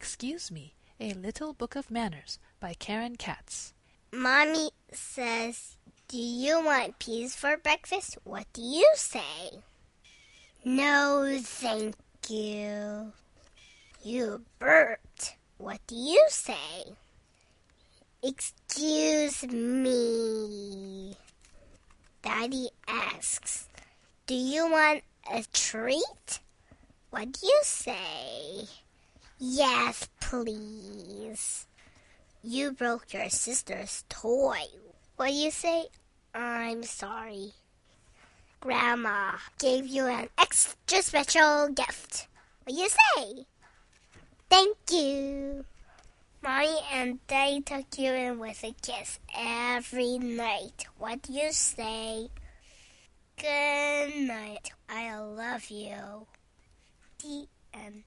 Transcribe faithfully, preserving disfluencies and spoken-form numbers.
Excuse Me, A Little Book of Manners by Karen Katz. Mommy says, "Do you want peas for breakfast? What do you say?" "No, thank you." "You burped. What do you say?" "Excuse me." Daddy asks, "Do you want a treat? What do you say?" "Yes, please." "You broke your sister's toy. What do you say?" "I'm sorry." "Grandma gave you an extra special gift. What do you say?" "Thank you." Mommy and Daddy tuck you in with a kiss every night. What do you say? "Good night. I love you." The end.